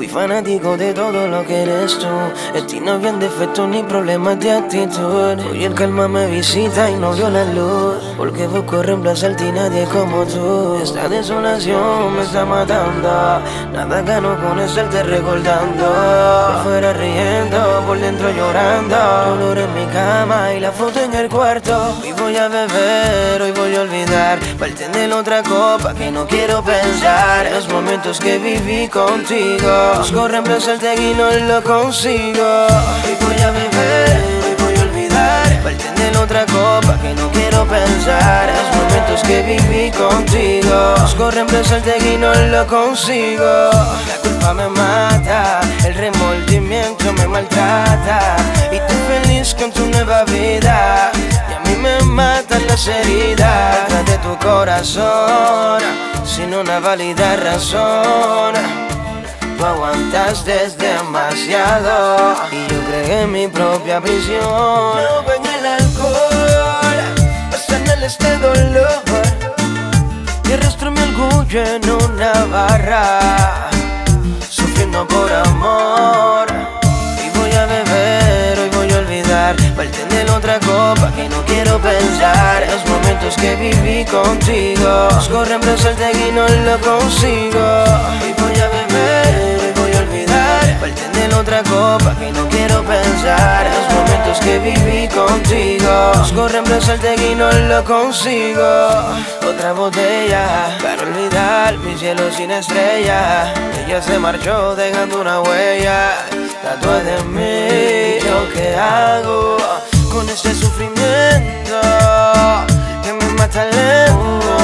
Fui fanático de todo lo que eres tú. En ti no habían defectos ni problemas de actitud. Hoy el calma me visita y no vio la luz, porque busco reemplazarte y nadie como tú. Esta desolación me está matando. Nada gano con estarte recordando. Por fuera riendo, por dentro llorando. Dolor en mi cama y la foto en el cuarto. Hoy voy a beber, hoy voy a olvidar. Bartender otra copa que no quiero pensar. Los momentos que viví contigo. Busco reemplazarte y no lo consigo. Hoy voy a beber, hoy voy a olvidar. Bartender otra copa que no quiero pensar. Los momentos que viví contigo. Busco reemplazarte y no lo consigo. La culpa me mata, el remordimiento me maltrata. Y tú feliz con tu nueva vida, y a mí me matan las heridas detrás de tu corazón, sin una válida razón. Tú aguantaste demasiado y yo creé en mi propia prisión. No ven el alcohol, pasan este dolor y arrastro mi orgullo en una barra, sufriendo por amor. Y voy a beber, hoy voy a olvidar. Bartender otra copa que no quiero pensar. Los momentos que viví contigo. Busco reemplazarte y no lo consigo. Hoy voy a beber, hoy voy a olvidar. Bartender otra copa que no quiero pensar. Los momentos que viví contigo. Busco reemplazarte y no lo consigo. Otra botella para olvidar mi cielo sin estrella. Ella se marchó dejando una huella tatuada de mí. ¿Yo qué hago con este sufrimiento que me mata lento?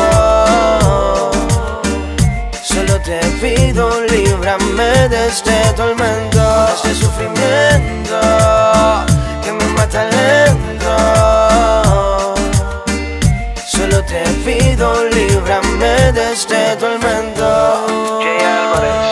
Solo te pido, líbrame de este tormento, de este sufrimiento que me mata lento. Solo te pido, líbrame de este tormento. Jay Álvarez,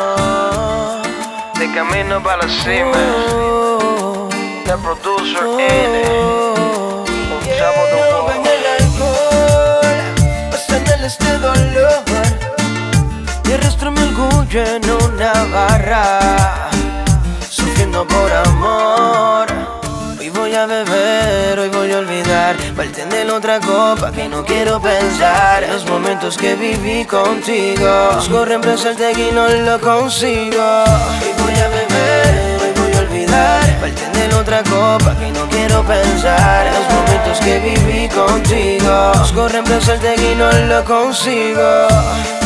de camino para la cima, the producer N, un chavo de No ven el alcohol, pasan este dolor y arrastro mi orgullo en una barra, sufriendo por amor. Hoy voy a beber, hoy voy a olvidar. Bartender otra copa que no quiero pensar. Los momentos que viví contigo. Busco reemplazarte y no lo consigo. Hoy voy a beber, hoy voy a olvidar. Bartender otra copa que no quiero pensar. Los momentos que viví contigo. Busco reemplazarte y no lo consigo.